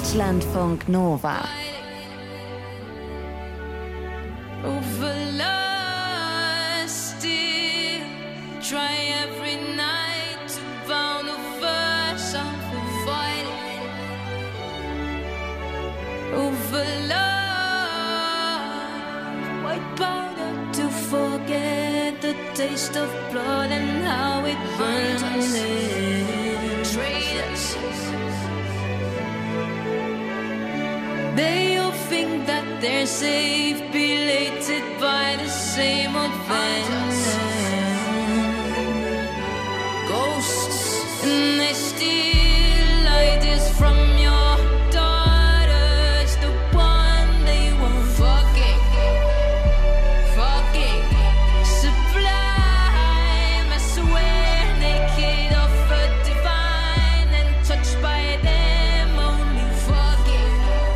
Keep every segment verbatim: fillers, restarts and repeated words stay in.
Deutschlandfunk Nova. Try every night to found a verse I'm fighting over love, white powder to forget the taste of blood and how it burns us. Traitors, they all think that they're safe, belated by the same old fence. Ghosts, and they steal ideas from your daughters, the one they want. Fucking, fucking sublime. I swear, naked of a divine and touched by them only. Fucking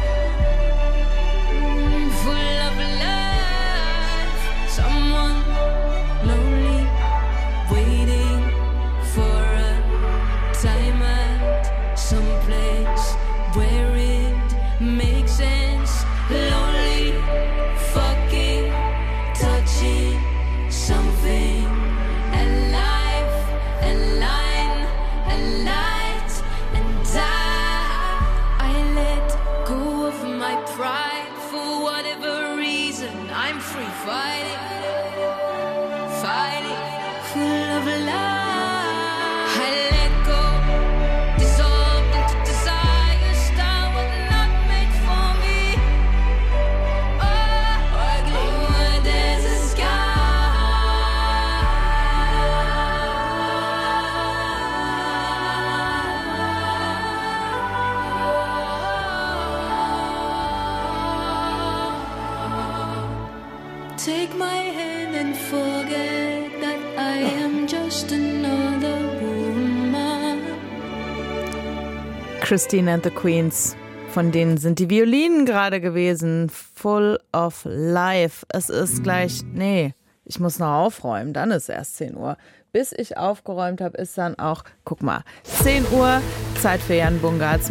full of love. Someone lonely, waiting for a time and someplace where it makes sense. Lonely, fucking touching something alive, a line, a light, and I, I let go of my pride for whatever reason. I'm free fighting, fighting, full of love. I let go, dissolved into desires that were not made for me. Oh, ugly, oh, there's a sky. Take my hand and forget that I am just another woman. Christine and the Queens. Von denen sind die Violinen gerade gewesen. Full of Life. Es ist gleich, nee, ich muss noch aufräumen, dann ist erst zehn Uhr. Bis ich aufgeräumt habe, ist dann auch, guck mal, zehn Uhr, Zeit für Jan Bungartz.